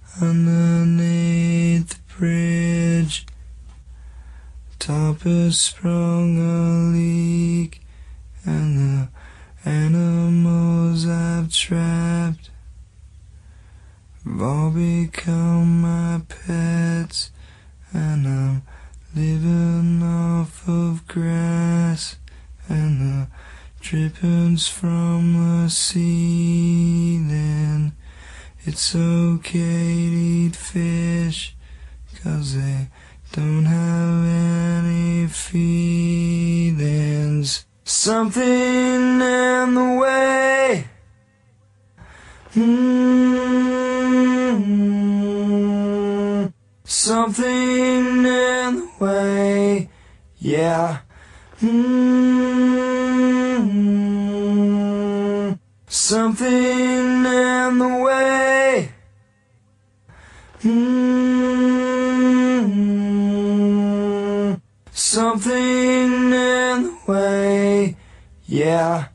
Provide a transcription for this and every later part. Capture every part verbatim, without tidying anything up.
underneath the bridge. Top has sprung a leak, and the animals I've trapped have all become my pets, and I'm living off of grass and the drippings from the ceiling. It's okay to eat fish, 'cause they don't have any feelings. Something in the way, mm-hmm. Something in the way, yeah. Mm-hmm. Something in the way, mm-hmm. Something in the way, yeah.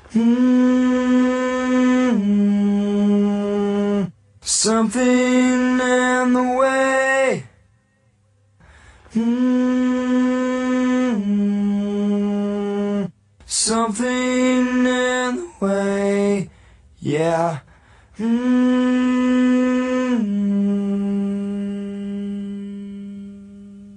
Mm-hmm. Something in the way, mm-hmm. Something in the way, yeah. Mm-hmm.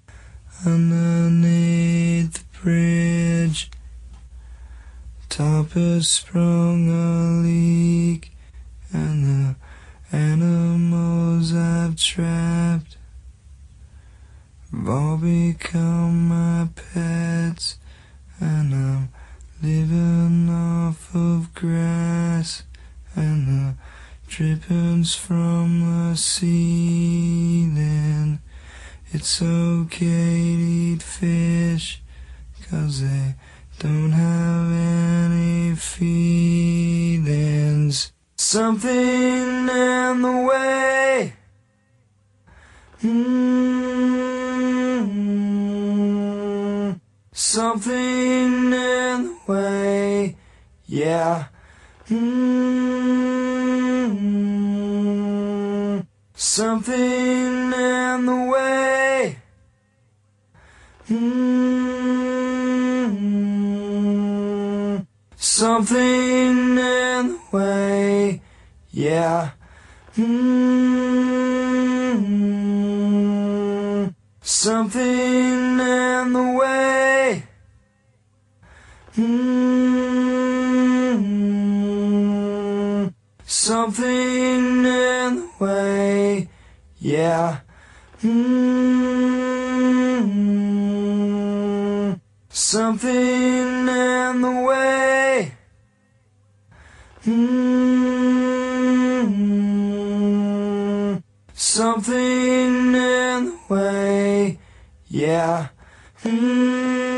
Underneath the bridge, top has sprung a leak, and the animals I've trapped have all become my pets, and I'm living off of grass and the drippings from the ceiling. It's okay to eat fish, 'cause they don't have any feelings. Something in the way, mm-hmm. Something in the way, yeah. Mm-hmm. Something in the way, mm-hmm. Something in the way, yeah. Mm-hmm. Something in the way, mm-hmm. Something in the way, yeah. Mm-hmm. Something in the way, mm-hmm. Something in the way, yeah. Mm-hmm.